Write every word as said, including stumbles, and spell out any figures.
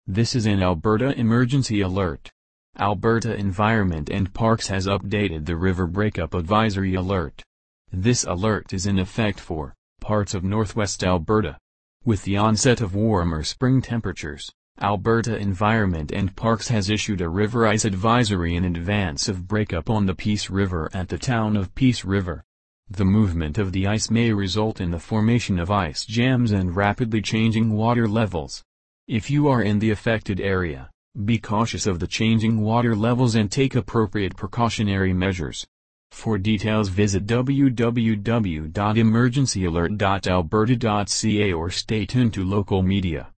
This is an Alberta emergency alert. Alberta Environment and Parks has updated the river breakup advisory alert. This alert is in effect for parts of northwest Alberta. With the onset of warmer spring temperatures, Alberta Environment and Parks has issued a river ice advisory in advance of breakup on the Peace River at the town of Peace River. The movement of the ice may result in the formation of ice jams and rapidly changing water levels. If you are in the affected area, be cautious of the changing water levels and take appropriate precautionary measures. For details visit w w w dot emergency alert dot alberta dot c a or stay tuned to local media.